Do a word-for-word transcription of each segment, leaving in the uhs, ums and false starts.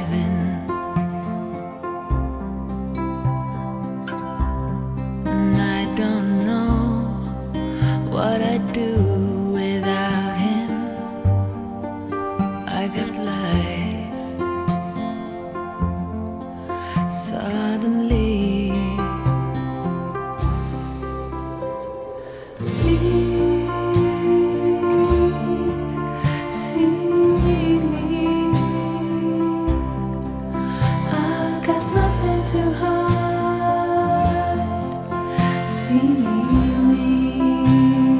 living. And I don't know what I'd do without him. I got life suddenly. See, see me. I've got nothing to hide. See me.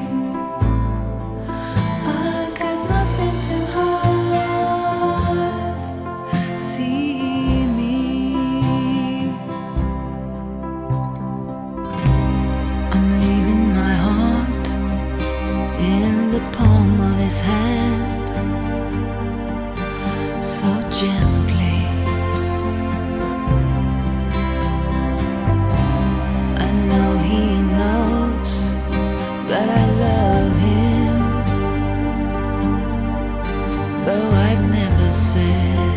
I've got nothing to hide. See me. I'm leaving my heart in the palm of his hand, so gently. I know he knows that I love him, though I've never said,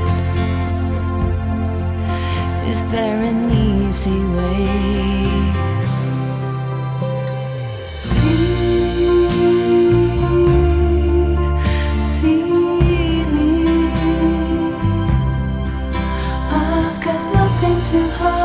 is there an easy way? See, see me. I've got nothing to hide.